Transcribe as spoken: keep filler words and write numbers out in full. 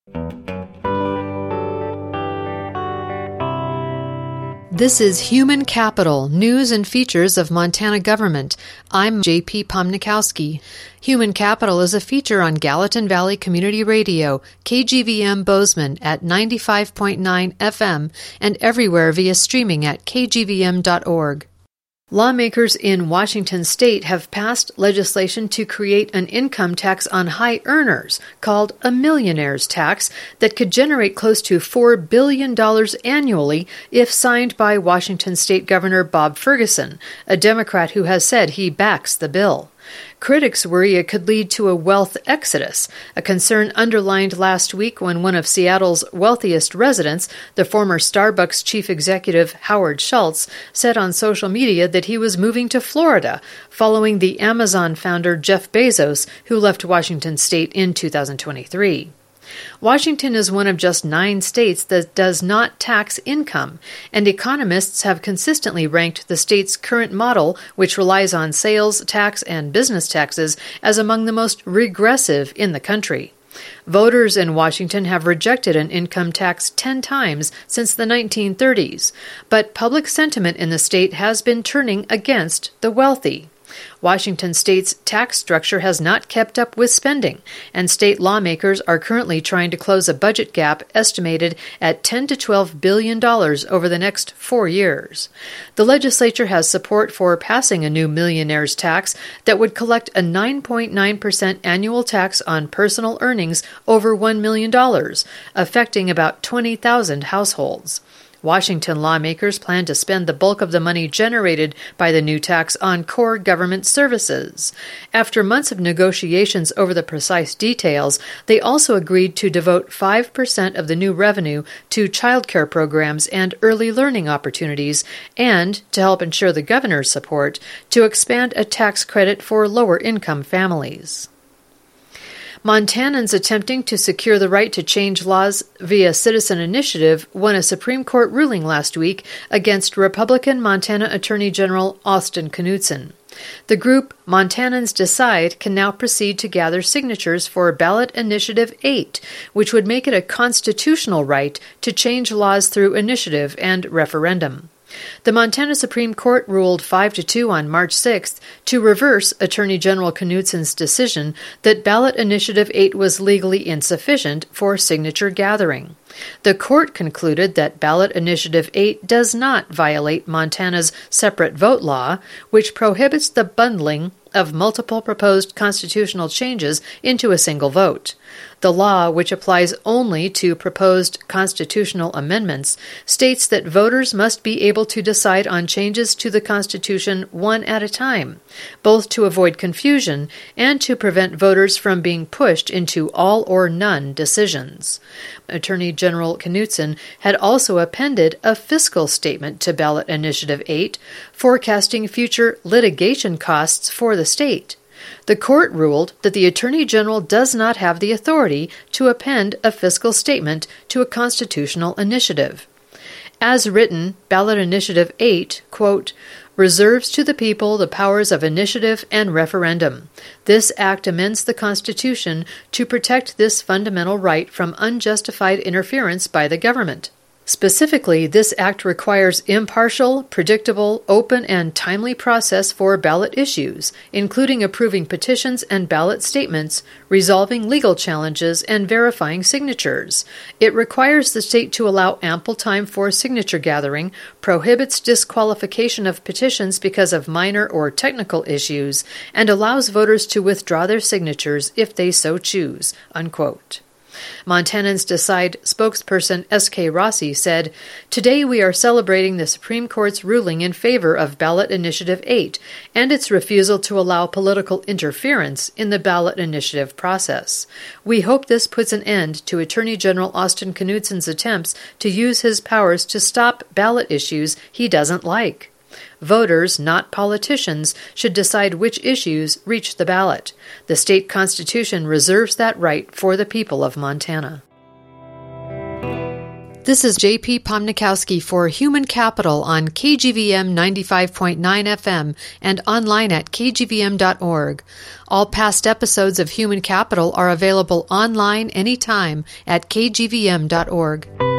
This is Human Capital, News and Features of Montana Government. I'm J P Pomnikowski. Human Capital is a feature on Gallatin Valley Community Radio, K G V M Bozeman at ninety-five point nine F M, and everywhere via streaming at k g v m dot org. Lawmakers in Washington state have passed legislation to create an income tax on high earners called a millionaire's tax that could generate close to four billion dollars annually if signed by Washington state Governor Bob Ferguson, a Democrat who has said he backs the bill. Critics worry it could lead to a wealth exodus, a concern underlined last week when one of Seattle's wealthiest residents, the former Starbucks chief executive Howard Schultz, said on social media that he was moving to Florida following the Amazon founder Jeff Bezos, who left Washington state in two thousand twenty-three. Washington is one of just nine states that does not tax income, and economists have consistently ranked the state's current model, which relies on sales tax and business taxes, as among the most regressive in the country. Voters in Washington have rejected an income tax ten times since the nineteen thirties, but public sentiment in the state has been turning against the wealthy. Washington state's tax structure has not kept up with spending, and state lawmakers are currently trying to close a budget gap estimated at ten to twelve billion dollars over the next four years. The legislature has support for passing a new millionaire's tax that would collect a nine point nine percent annual tax on personal earnings over one million dollars, affecting about twenty thousand households. Washington lawmakers plan to spend the bulk of the money generated by the new tax on core government services. After months of negotiations over the precise details, they also agreed to devote five percent of the new revenue to child care programs and early learning opportunities, and, to help ensure the governor's support, to expand a tax credit for lower-income families. Montanans attempting to secure the right to change laws via citizen initiative won a Supreme Court ruling last week against Republican Montana Attorney General Austin Knudsen. The group Montanans Decide can now proceed to gather signatures for Ballot Initiative eight, which would make it a constitutional right to change laws through initiative and referendum. The Montana Supreme Court ruled five to two on March sixth to reverse Attorney General Knudsen's decision that Ballot Initiative eight was legally insufficient for signature gathering. The court concluded that Ballot Initiative eight does not violate Montana's separate vote law, which prohibits the bundling of multiple proposed constitutional changes into a single vote. The law, which applies only to proposed constitutional amendments, states that voters must be able to decide on changes to the Constitution one at a time, both to avoid confusion and to prevent voters from being pushed into all-or-none decisions. Attorney General Knudsen had also appended a fiscal statement to Ballot Initiative eight, forecasting future litigation costs for the state. The court ruled that the Attorney General does not have the authority to append a fiscal statement to a constitutional initiative. As written, Ballot Initiative eight, quote, reserves to the people the powers of initiative and referendum. This act amends the Constitution to protect this fundamental right from unjustified interference by the government. Specifically, this act requires impartial, predictable, open, and timely process for ballot issues, including approving petitions and ballot statements, resolving legal challenges, and verifying signatures. It requires the state to allow ample time for signature gathering, prohibits disqualification of petitions because of minor or technical issues, and allows voters to withdraw their signatures if they so choose, unquote. Montanans Decide spokesperson S K Rossi said, "Today we are celebrating the Supreme Court's ruling in favor of Ballot Initiative eight and its refusal to allow political interference in the ballot initiative process. We hope this puts an end to Attorney General Austin Knudsen's attempts to use his powers to stop ballot issues he doesn't like. Voters, not politicians, should decide which issues reach the ballot. The state constitution reserves that right for the people of Montana." This is J P Pomnikowski for Human Capital on K G V M ninety-five point nine F M and online at k g v m dot org. All past episodes of Human Capital are available online anytime at k g v m dot org.